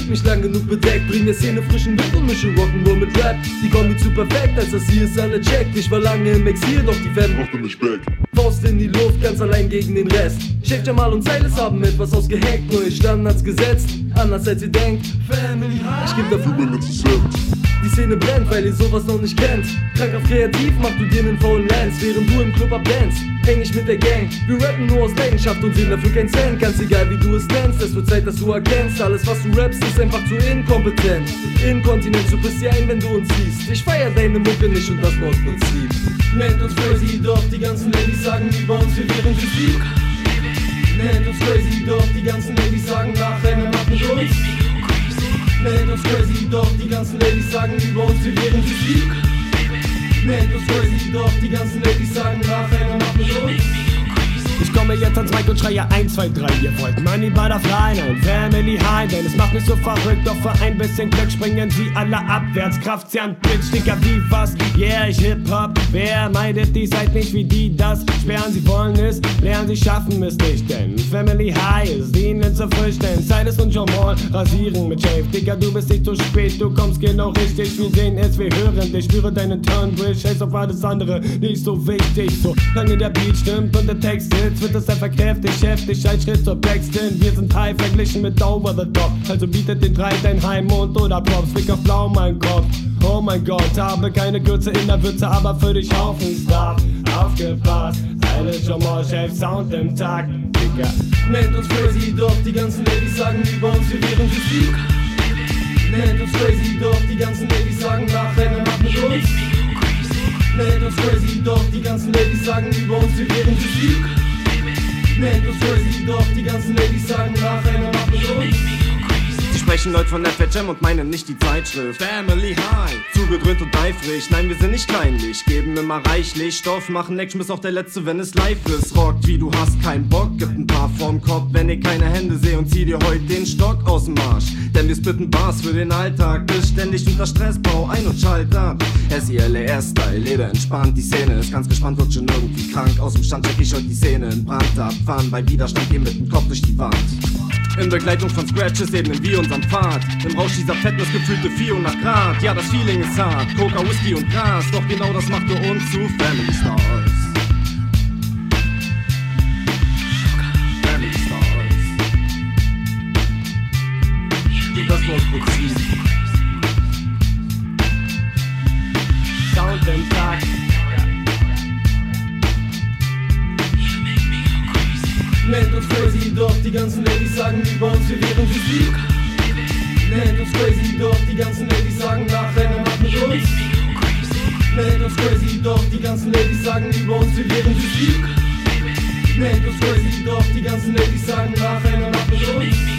nicht lang genug bedeckt. Bring der Szene frischen Wind und mische Rock'n'Roll mit Rap. Die Kombi zu perfekt, als das hier ist alle checkt. Ich war lange im Exil, doch die Fans brachte mich back. Faust in die Luft, ganz allein gegen den Rest. Chef Jamal und Silas haben etwas ausgehackt. Neue Standards gesetzt, anders als ihr denkt. Family High, ich geb dafür mein ganzes Set. die Szene brennt, weil ihr sowas noch nicht kennt. Krankhaft kreativ, mach du dir nen faulen Lance, während du im Club abdanced. Häng ich mit der Gang, wir rappen nur aus Leidenschaft und sehen dafür keinen Cent. Ganz egal wie du es nennst, es wird Zeit, dass du erkennst. Alles was du rappst, ist einfach zu inkompetent. Inkontinent, du bist hier ein, wenn du uns siehst. Ich feier deine Mucke nicht und das nur aus Prinzip. Nennt uns crazy, doch die ganzen Ladies sagen über uns, wir wären Physik. Nennt uns crazy, doch die ganzen Ladies sagen nach einer Nacht mit uns. Nennt uns crazy, doch die ganzen Ladies sagen über uns, wir wären Physik. Nennt uns crazy, doch die ganzen Ladies sagen nach einer Nacht mit uns. Ich komme jetzt ans Mic und schreie 1, 2, 3. Ihr wollt Money Butterfly, nein, Family High. Denn es macht mich so verrückt, doch für ein bisschen Glück springen sie alle abwärts. Kraft, sie an Pitch, Digga, wie was? Yeah, ich Hip-Hop. Wer meidet die, seid nicht wie die das sperren. Sie wollen es, lernen, sie schaffen es nicht. Denn Family High ist ihnen zu frisch. Denn Silas und Jamal rasieren mit Shave. Digga, du bist nicht zu spät, du kommst genau richtig. Wir sehen es, wir hören dich, spüre deinen Turnbridge. Scheiß auf alles andere, nicht so wichtig. So lange der Beat stimmt und der Text sitzt, wird es einfach kräftig, heftig, ein Schritt zur Backstand. Wir sind high verglichen mit Over the Top. Also bietet den drei dein Heimmond oder Props. Blick auf blau mein Kopf. Oh mein Gott, habe keine Kürze in der Würze, aber für dich Haufen Stuff. Aufgepasst, Silas, Jamal, Chef, Sound im Tag, Digga. Nennt uns crazy, doch die ganzen Ladies sagen über uns, wir wären Physik. Nennt uns crazy, doch die ganzen Ladies sagen nach einer Nacht mit uns. Nennt uns crazy, doch die ganzen Ladies sagen über uns, wir wären Physik. Nennt uns crazy, doch die ganzen Ladies sagen nach einer Nacht mit uns. Sie sprechen Leute von FHM und meinen nicht die Zeitschrift Family High, zugedröhnt und eifrig. Nein, wir sind nicht kleinlich, geben immer reichlich Stoff, machen Action bis auch der Letzte, wenn es live ist. Rockt wie du hast keinen Bock, gibt ein paar vorm Kopf, wenn ich keine Hände sehe und zieh dir heute den Stock aus dem Arsch. Denn wir spitten Bars für den Alltag, bist ständig unter Stress, bau ein und schalt ab. SILER-Style, Leder entspannt, die Szene ist ganz gespannt, wird schon irgendwie krank. Aus dem Stand check ich heute die Szene in Brand ab, fahren bei Widerstand, gehen mit dem Kopf durch die Wand. In Begleitung von Scratches ebnen wir unseren Pfad. Im Rausch dieser Fettness gefühlte 400 Grad. Ja, das Feeling ist hart, Coca, Whisky und Gras. Doch genau das macht nur uns zu Family Stars. Family Stars. Und das nur aus Prinzip. Sound im Tag. Nennt uns crazy, doch die ganzen Ladies sagen über uns, wir wären Physik. Nennt uns crazy, doch die ganzen Ladies sagen nach einer Nacht mit uns. Nennt uns crazy, doch die ganzen Ladies sagen über uns, wir wären Physik. Nennt uns crazy, doch die ganzen Ladies sagen nach einer Nacht mit uns.